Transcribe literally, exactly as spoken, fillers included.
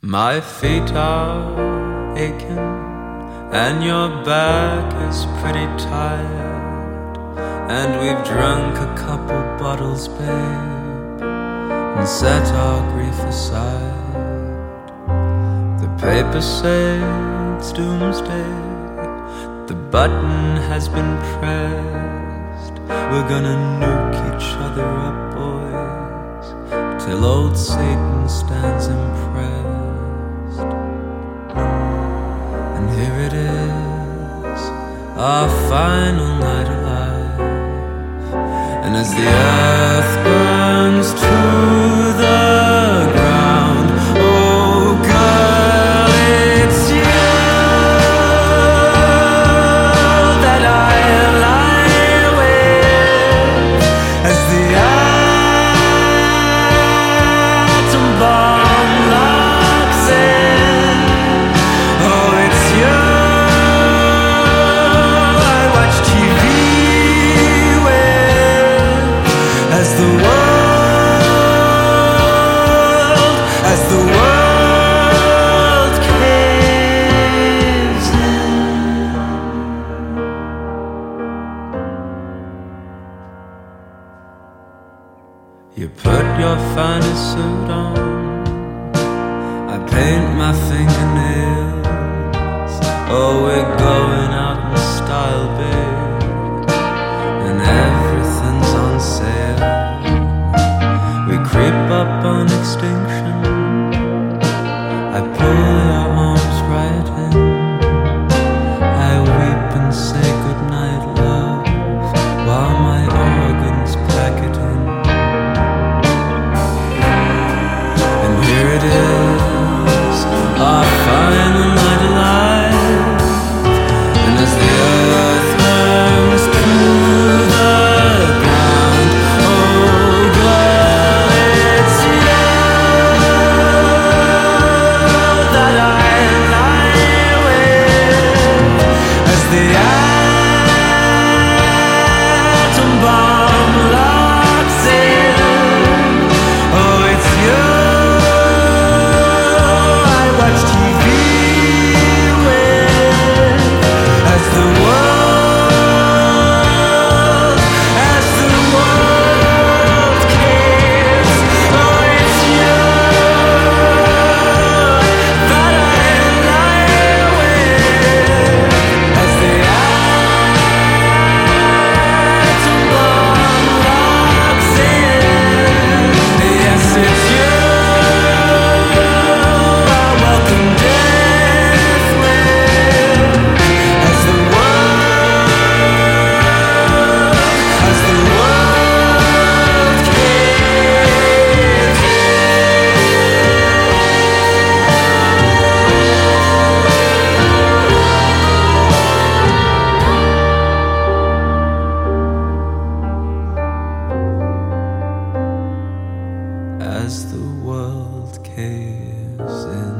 My feet are aching and your back is pretty tired, and we've drunk a couple bottles, babe, and set our grief aside. The papers say it's doomsday, the button has been pressed. We're gonna nuke each other up, boys, till old Satan stands impressed. And here it is, our final night alive, and as the earth burns to the ground, oh girl, it's you that I lie with, as the atom bomb locks in. Oh, it's you I watch T V with, as the world, as the world caves in. You put your finest suit on, I paint my fingernails. Oh, we're going out in style, babe, and everything's on sale. We creep up on extinction, I pull your arms right in, I weep and say goodnight, love, while my organs pack it in. And here it is, our final night alive, and as the earth burns to the ground, oh girl, it's you that I lie with, as the atom bomb locks in. Oh, it's you I watch T V with, as the world, as the world caves. Oh, it's you that I lie with, as the atom bomb locks in. Yes, it's you I welcome death with, as the world, as the world caves in. As the world caves in.